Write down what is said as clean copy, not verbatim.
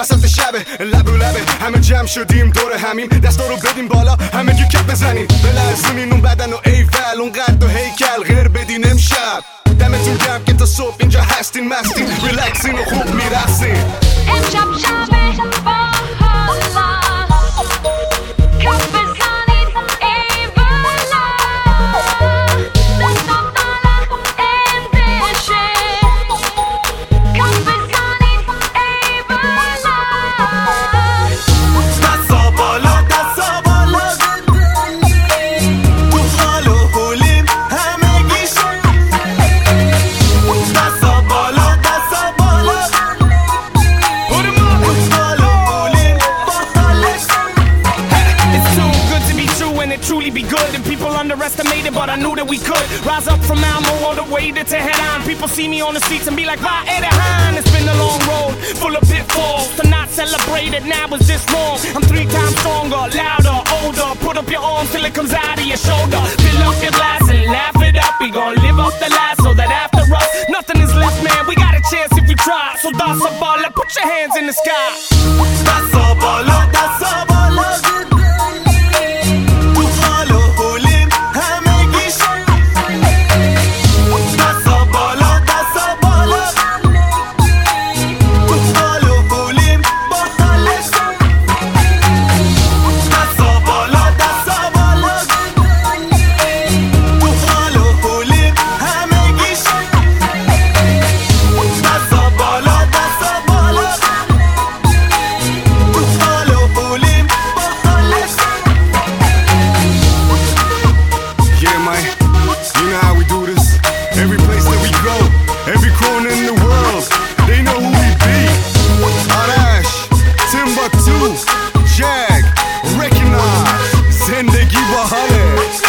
وسط شبه لب و لبه همه جمع شدیم دور همیم دستا رو بدیم بالا همه گی کپ بزنیم بلرزونین اون بدن و ایول اون قد و هیکل غیر بدین امشب دمتون گرم که تا صبح اینجا هستین مستین ریلکسین و خوب میرسین امشب شبه با حالا کف بزنین ای والا دستا بالا اندشه کف بزنین ای والا دستا بالا دستا بالا تو حال و حولیم همگیش دستا بالا دستا بالا truly be good and people underestimated, but I knew that we could rise up from Malmo all the way to Tehran. People see me on the streets and be like, "Why Edahan?" It's been a long road full of pitfalls. To not celebrate it now is just wrong. I'm 3 times stronger, louder, older. Put up your arms till it comes out of your shoulder. Fill up your glass and laugh it up. We gon' live off the last so that after us nothing is left, man. We got a chance if we try. So dance a ball, put your hands in the sky. Dance a ball, dance a ball. Every place that we go, every corner in the world, they know who we be. Arash, Timbuktu, Jag, recognize, Zindagi Bahare.